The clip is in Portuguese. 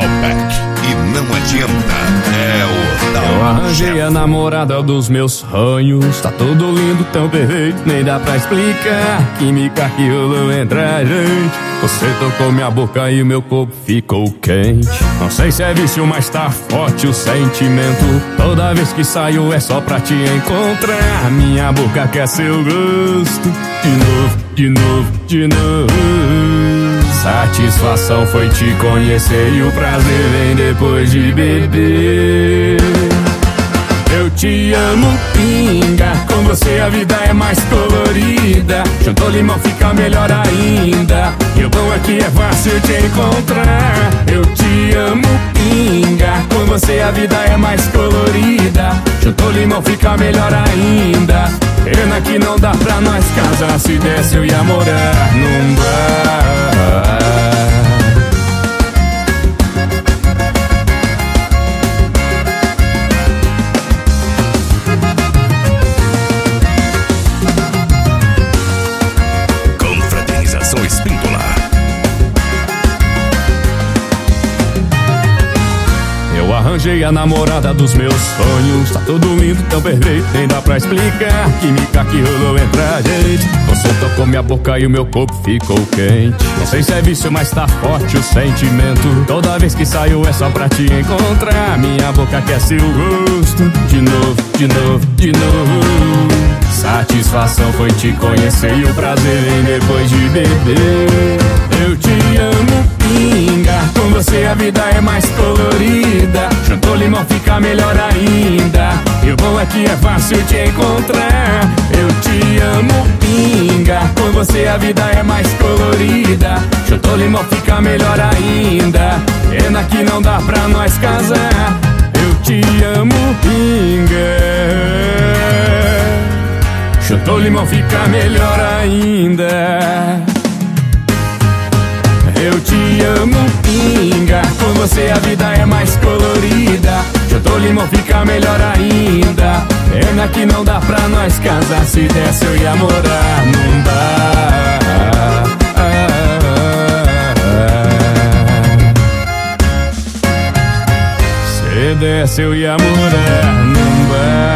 Dalbec. E não adianta, é o Dalbec. Eu arranjei a namorada dos meus sonhos. Tá tudo lindo, tão perfeito, nem dá pra explicar. Química que rolou entre a gente. Você tocou minha boca e meu corpo ficou quente. Não sei se é vício, mas tá forte o sentimento. Toda vez que saio é só pra te encontrar. Minha boca quer seu gosto. De novo, de novo, de novo. Satisfação foi te conhecer e o prazer vem depois de beber. Eu te amo, pinga. Com você a vida é mais colorida. Juntou limão fica melhor ainda. E o bom é que é fácil te encontrar. Eu te amo, pinga. Com você a vida é mais colorida. Juntou limão fica melhor ainda. Pena que não dá pra nós casar. Se desse eu ia morar num bar. Confraternização Espíndola. Eu arranjei a namorada dos meus sonhos. Tá tudo lindo, tão perfeito, nem dá pra explicar. Química que rolou entre a gente. Você tocou minha boca e o meu corpo ficou quente. Não sei se é vício, mas tá forte o sentimento. Toda vez que saio é só pra te encontrar. Minha boca quer seu gosto. De novo, de novo, de novo. Satisfação foi te conhecer e o prazer vem depois de beber. Eu te amo, pinga. Com você a vida é mais colorida. Juntou limão fica melhor ainda. E o bom é que é fácil te encontrar. Eu te amo, pinga. Com você a vida é mais colorida. Juntou limão fica melhor ainda. Pena que não dá pra nós casar. Eu te amo, pinga. Juntou limão fica melhor ainda. Eu te amo, pinga. Com você a vida é mais colorida. Juntou limão fica melhor ainda. Pena que não dá pra nós casar. Se desse eu ia morar num bar. Se desse eu ia morar num bar.